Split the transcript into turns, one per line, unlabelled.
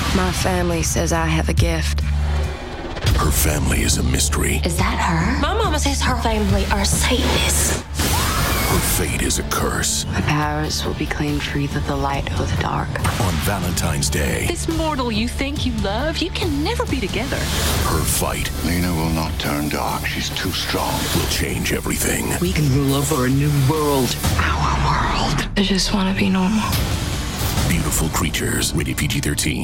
My family says I have a gift.
Her family is a mystery.
Is that her?
My mama says her family are Satanists.
Her fate is a curse.
My powers will be claimed for either the light or the dark.
On Valentine's Day,
This mortal you think you love, you can never be together.
her fight
Lena will not turn dark. She's too strong.
will change everything.
We can rule over a new world.
Our world. I just want to be normal.
Beautiful Creatures, rated PG-13.